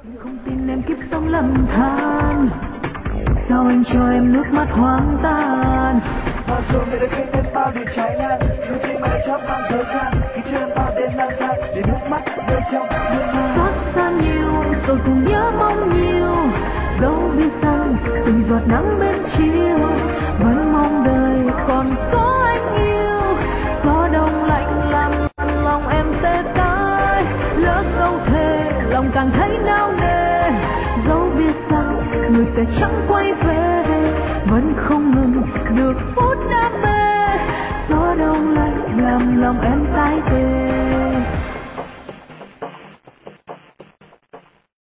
Không tin em kiếp sống lầm than, sao anh cho em nước mắt hoang tàn. Mà rồi mày đã khiến em bao điều trái ngang, đôi khi mày chót mang thời gian, khi chưa em bao đêm lang thang để nước mắt rơi trong nước mắt. Xót xa nhiều rồi cùng nhớ mong nhiều, dẫu biết rằng từng giọt nắng bên chiều vẫn mong đời còn có anh yêu. Gió đông lạnh làm lòng em tê tái, lỡ câu thề lòng càng thấy nao nề. Dẫu biết rằng người ta chẳng quay về, vẫn không ngừng được phút đam mê. Gió đông lạnh làm lòng em tái tê.